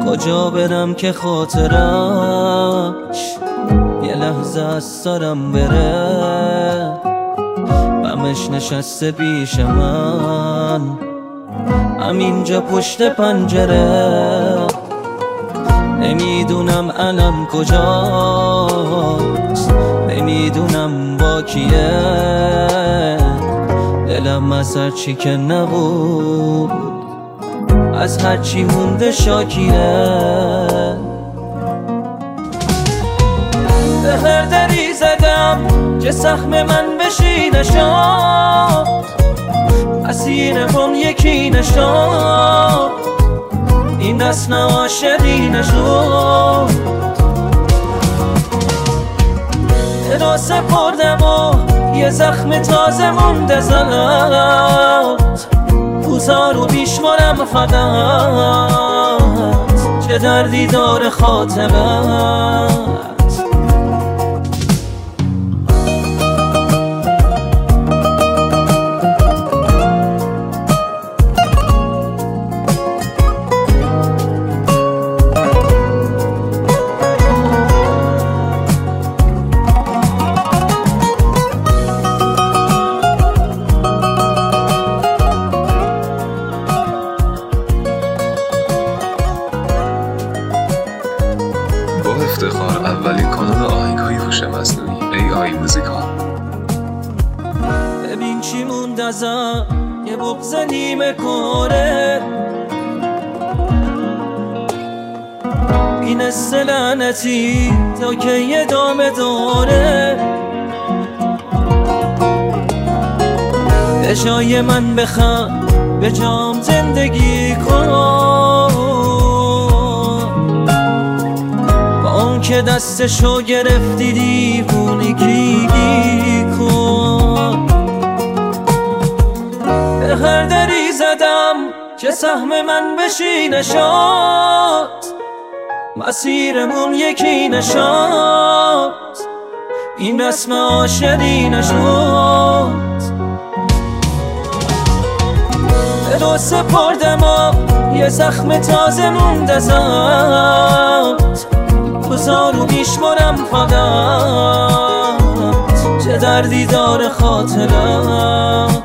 کجا برم که خاطرش یه لحظه از سرم بره؟ غمش نشسته پیش من همینجا پشت پنجره. نمیدونم الان کجاست، نمیدونم با کیه. دلم از هرچی که نبود، از هرچی مونده شاکیه. به هر دری زدم که سهم من بشی نشد، اسیرمون یکی نشد، این دست نواشدی نشد. دلو سپردم و یه زخم تازه مونده زد، روزا رو بیشمارم فقط، چه دردی داره خاطرت. با افتخار اولین کانال آهنگ‌های هوش مصنوعی AI موزیکال. ببین چی موند ازم، یه بغض نیمه کاره، این لعنتی تا که یه دامه داره. به جای من بخوام به جام زندگی کن، که دستشو گرفتی دیوونگی کن. به هر دری زدم که سهم من بشی نشد، مسیرمون یکی نشد، این رسم عاشقی نشد. دلو سپردم و یه زخم تازه مونده زد، روزا رو بیشمارم فقط، چه دردی داره خاطرت.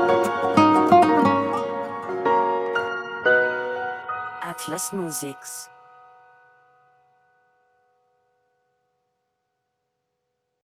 Atlas Musics.